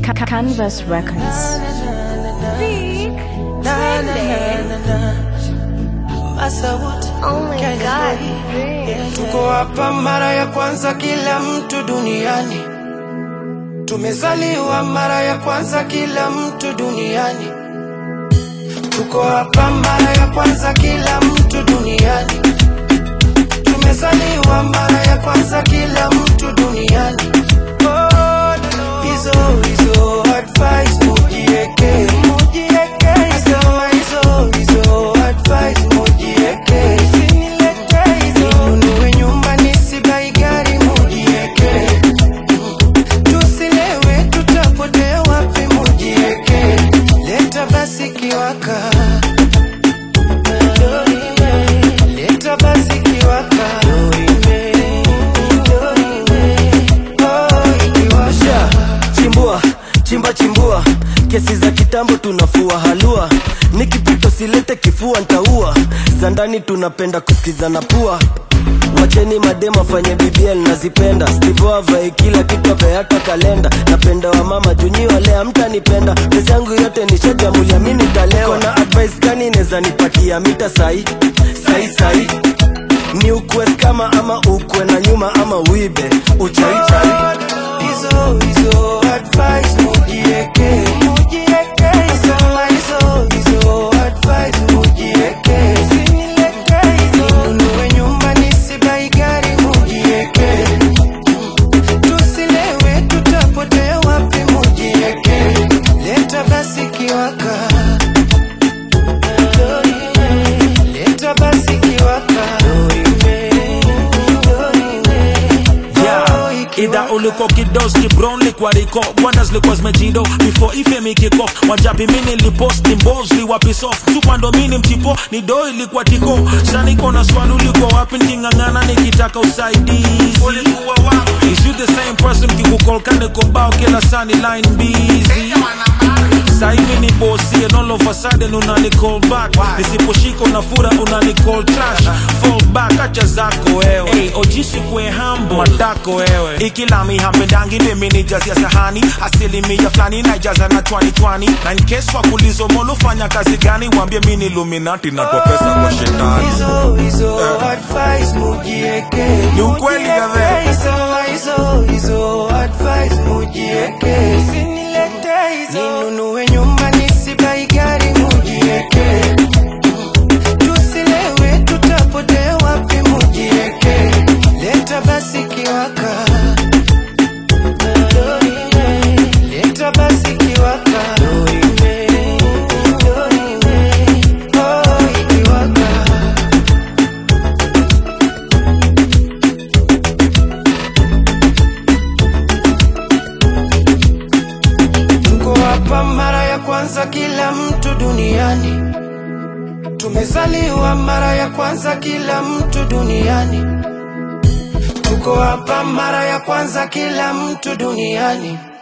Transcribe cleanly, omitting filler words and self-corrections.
Canvas Records. Big oh my God. Tuko hapa mara ya kwanza kila mtu duniani. Tumezaliwa mara ya kwanza kila mtu duniani. Tuko hapa mara ya kwanza kila mtu duniani. Tumezaliwa mara ya kwanza kila mtu duniani. Hizo advice mujieke. Nasema hizo advice mujieke. Usinilete hizo nunue nyumba nisibai gari mujieke. Tusilewe tutapotea wapi mujieke. Leta basi kiwaka. Leta basi kiwaka. Chimbua kesi za kitambo tunafua halua. Nikipito silete kifua ntaua. Za ndani tunapenda kusikiza na pua. Wacheni madema fanye BBL nazipenda. Steve avae kila kitu avae hata kalenda. Napenda wa mama junyi wale hamtanipenda. Pesa yangu yote nishajamulia mimi nitalewa. Kona advice gani neza nipatia mita sai. Ni ukwe kama ama ukwe na nyuma ama uibe uchai. Hizo advice mujieke. Nasema hizo advice mujieke. Usinilete hizo nunue nyumba nisibai gari mujieke. Tusilewe tutapotea wapi mujieke. Leta basi kiwaka. Leta basi kiwaka. Ida uliko kidoski brown likwa riko Wonders likwa zmejindo Before ife mikiko Wajabi mini lipost ni mboz liwa piss off Supando mini mchipo ni doi likwa tiko Shaniko na swanu liko wapi Nikingangana nikitaka usaidizi Ulikuwa wapi Is you the same person kikukol kane kombao kila sunny line busy Saimi ni bossy and all of a sudden unani call back. Nisiposhiko na fura unani call trash. Fall back acha zako ewe. Hey, ojisi kwe humble matako ewe. Ikilami hampendangi mimi ni jazi ya sahani. Asili ya flani na jaza na 2020. Na in case wakulizo molo fanya kazi gani. Wambie mini Illuminati na kwa pesa kwa shetani. Hizo advice mujieke. Ni ukweli gawe. Hizo advice mujieke. Usinilete hizo ninunue nyumba nisibai gari mujieke. Tusilewe tutapotea wapi mujieke. Leta basi kiwaka. Leta basi kiwaka. Hapa mara ya kwanza kila mtu duniani. Tumezaliwa mara ya kwanza kila mtu duniani. Tuko hapa mara ya kwanza kila mtu duniani.